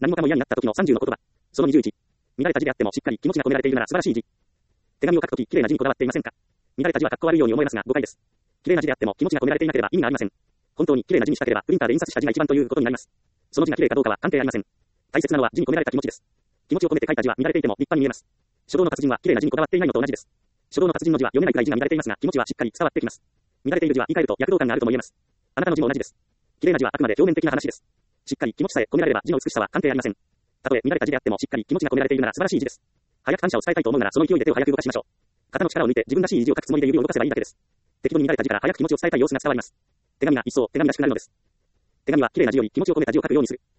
何もかも嫌になった時の30の言葉。その21。乱れた字であってもしっかり気持ちが込められているなら素晴らしい字。手紙を書くとき、綺麗な字にこだわっていませんか？乱れた字はかっこ悪いように思えますが、誤解です。綺麗な字であっても気持ちが込められていなければ意味がありません。本当に綺麗な字にしたければ、プリンターで印刷した字が一番ということになります。その字が綺麗かどうかは関係ありません。大切なのは字に込められた気持ちです。気持ちを込めて書いた字は乱れていても立派に見えます。書道の達人は綺麗な字にこだわっていないのと同じです。書道の達人の字は読めないくらい字が乱れていますが、気持ちはしっかり伝わってきます。乱れている字は言い換えると躍動感があるとも言えます。あなたの字も同じです。綺麗な字はあくまで表面的な話です。しっかり気持ちさえ込められれば字の美しさは関係ありません。たとえ乱れた字であってもしっかり気持ちが込められているなら素晴らしい字です。早く感謝を伝えたいと思うならその勢いで手を早く動かしましょう。肩の力を抜いて自分らしい字を書くつもりで指を動かせばいいだけです。適度に乱れた字から早く気持ちを伝えたい様子が伝わります。手紙が一層手紙らしくなるのです。手紙は綺麗な字より気持ちを込めた字を書くようにする。